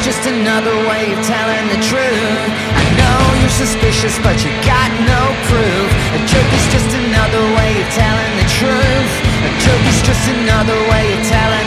just another way of telling the truth. I know you're suspicious, but you got no proof. A joke is just another way of telling the truth. A joke is just another way of telling